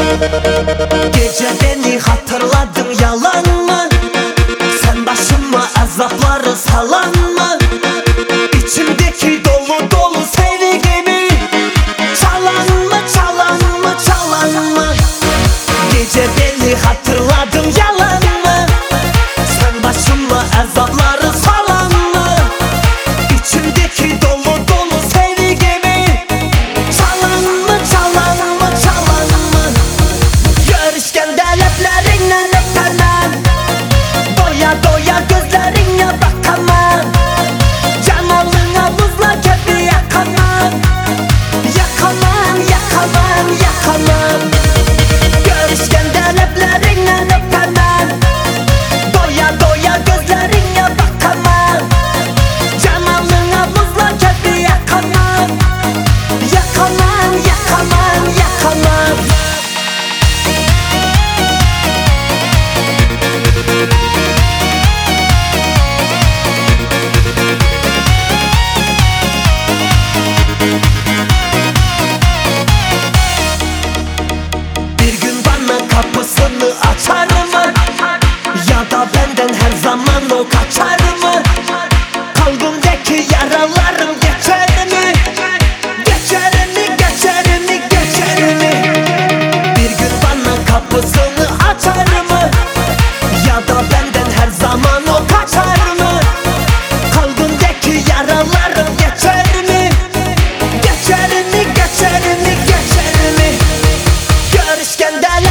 Gece beni hatırladın, yalan mı? Sen başıma azapları salan mı? İçimdeki dolu dolu sevgimi çalan mı, çalan mı, çalan mı? Gece beni hatırladın, yalan mı? Sen başıma azapları salan mı? İçimdeki dolu dolu sevgimi çalan mı, çalan mı, çalan mı? Görüşken leplerine öpemem, doya doya gözlerine bakamam, canalına buzla kepi yakamam, yakamam, yakamam, yakamam. Görüşken leplerine öpemem, doya doya gözlerine bakamam, canalına buzla kepi yakamam, yakamam, yakamam, yakamam. Bir gün bana kapısını açar mı? Ya da benden her zaman o kaçar mı? Kalbimdeki yaralarım geçer mi? Geçer mi, geçer mi, geçer mi? Bir gün bana kapısını açar mı? Ya da benden her zaman o kaçar mı? Kalbimdeki yaralarım geçer mi? Geçer mi, geçer mi, geçer mi? Görüşken